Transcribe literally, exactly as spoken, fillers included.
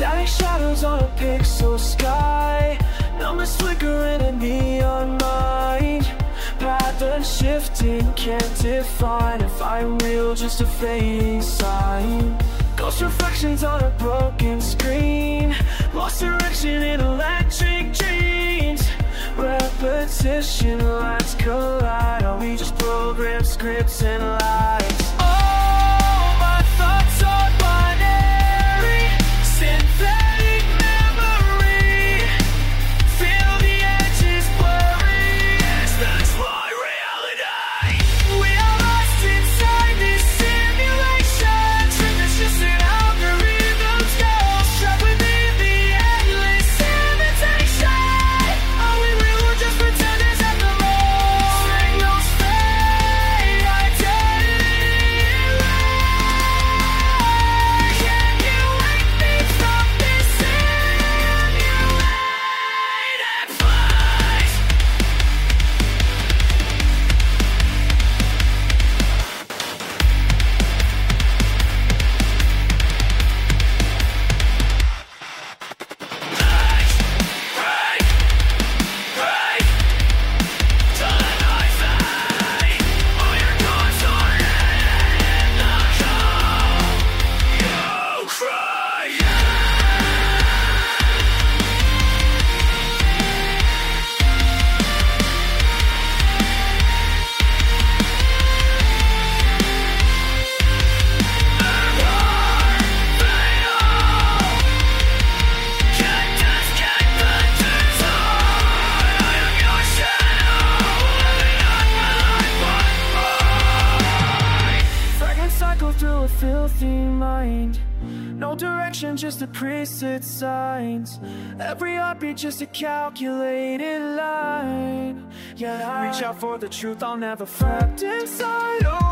Static shadows on a pixel sky, numbers flicker in a neon mind. Pattern shifting, can't define if I'm real, just a fading sign. Ghost reflections on a broken screen, lost direction in electric dreams. Repetition, lights collide. Are we just programmed scripts and lies? Oh, my thoughts are binary, synthetic memory. Feel the edges blurry. Yes, that's my reality. We are lost inside this simulation. Truth is just an algorithm's ghost, trapped within the endless imitation. Are we real or just pretenders at the most? Signals fade, identity erased. Can you wake me from this simulated place? Fragments cycle through a filthy mind. No direction, just the preset signs. Every heartbeat just a calculated line. Yeah, I reach out for the truth I'll never find. Trapped inside.